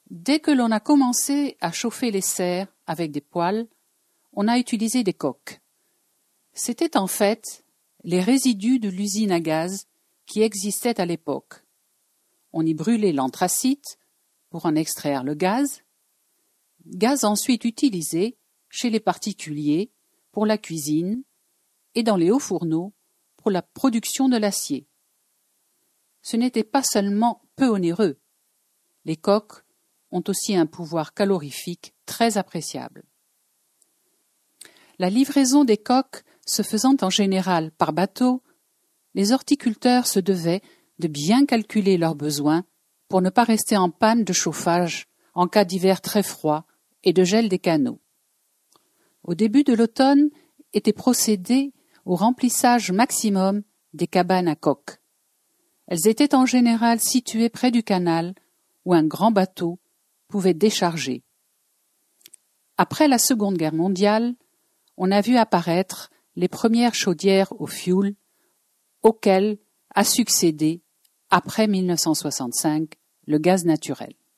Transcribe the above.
Dès que l'on a commencé à chauffer les serres avec des poêles, on a utilisé des coques. C'étaient en fait les résidus de l'usine à gaz qui existait à l'époque. On y brûlait l'anthracite pour en extraire le gaz ensuite utilisé chez les particuliers pour la cuisine et dans les hauts fourneaux pour la production de l'acier. Ce n'était pas seulement peu onéreux. Les coques ont aussi un pouvoir calorifique très appréciable. La livraison des coques se faisant en général par bateau, les horticulteurs se devaient de bien calculer leurs besoins pour ne pas rester en panne de chauffage en cas d'hiver très froid et de gel des canaux. Au début de l'automne était procédé au remplissage maximum des cabanes à coques. Elles étaient en général situées près du canal où un grand bateau pouvait décharger. Après la Seconde Guerre mondiale, on a vu apparaître les premières chaudières au fioul auxquelles a succédé, après 1965, le gaz naturel.